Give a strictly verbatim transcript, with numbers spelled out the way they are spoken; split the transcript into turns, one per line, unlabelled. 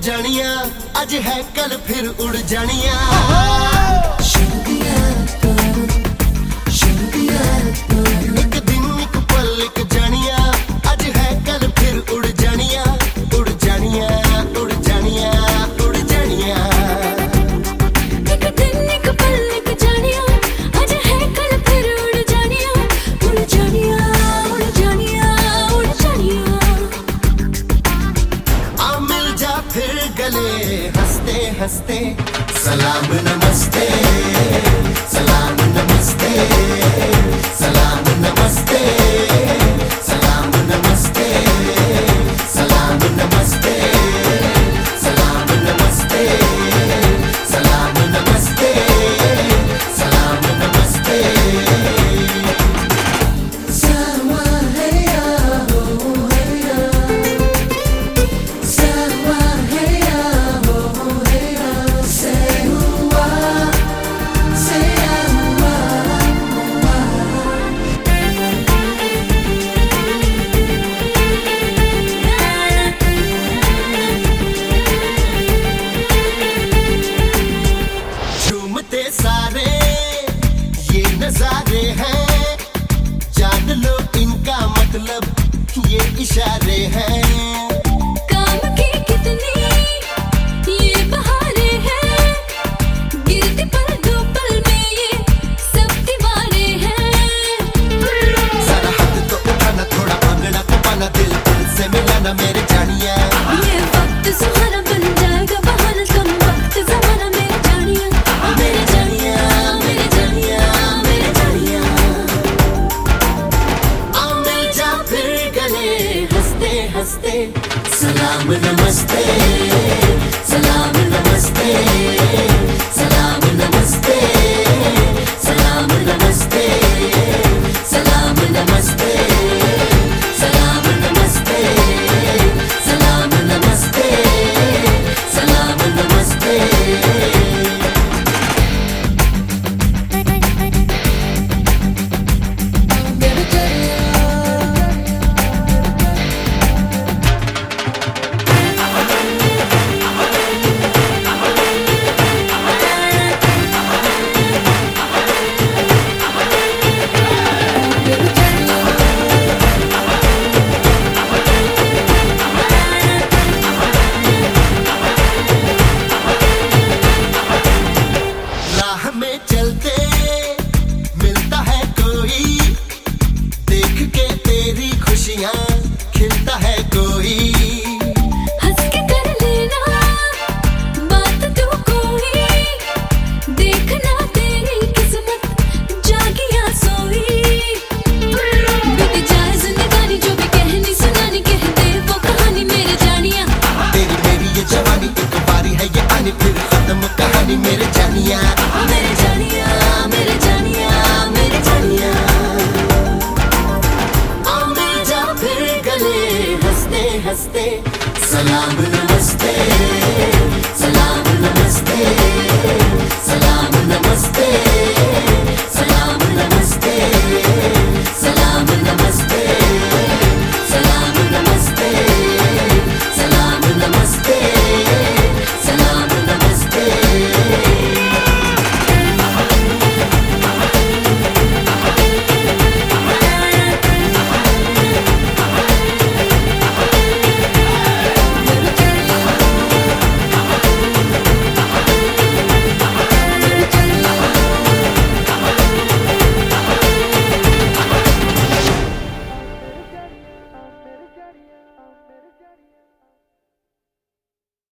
जानिया, अज है कल फिर उड़ जानिया। एक दिन एक पल एक जानिया, अज है कल फिर उड़ जानिया, उड़ जानिया, उड़ जानिया, उड़ जानिया।
एक दिन एक पल एक जानिया, अज है कल फिर उड़ जानिया, उड़ जानिया, उड़ जानिया, उड़ जानिया।
आ मिल जा फिर गले हंसते हंसते, सलाम नमस्ते, सलाम नमस्ते, सलाम नमस्ते, सलाम नमस्ते, सलाम नमस्ते, सलाम नमस्ते, सलाम नमस्ते, सलाम नमस्ते।
सावा है या हो है या, सावा है या हो है या, से हुआ से हुआ हुआ।
झूमते सारे ये नजारे हैं, जान लो इनका मतलब ये इशारे हैं।
काम की कितनी ये बहारे हैं, गिरते पल दो पल में ये सब दीवारे हैं।
सारा हाथ तो उठाना, थोड़ा भागना कपाना, दिल दिल से मिलाना मेरे जानिया।
ये वक्त सुहाना बन जाएगा बहाना, कम वक्त जमाना मेरे जानिया, मेरे जानिया, मेरे जानिया, मेरे जानिया।
आ मिल जा फिर गले हंसते हंसते, सलाम नमस्ते, सलाम नमस्ते, सलाम नमस्ते, सलाम नमस्ते, सलाम नमस्ते, सलाम नमस्ते, सलाम नमस्ते, सलाम नमस्ते। राह में चलते मिलता है कोई, देख के तेरी खुशियाँ खिलता है कोई।
हंस के कर लेना बात तू कोई, देखना तेरी किस्मत जागी या सोई। बीत जाए जिंदगानी जो भी कहनी सुनानी, कह दे वो कहानी मेरे जानिया।
तेरी मेरी ये जवानी एक बारी है ये आनी, फिर खत्म कहानी मेरे जानिया,
मेरे जानिया, मेरे जानिया, मेरे जानिया।
आ मिल जा फिर गले हंसते हंसते, सलाम नमस्ते,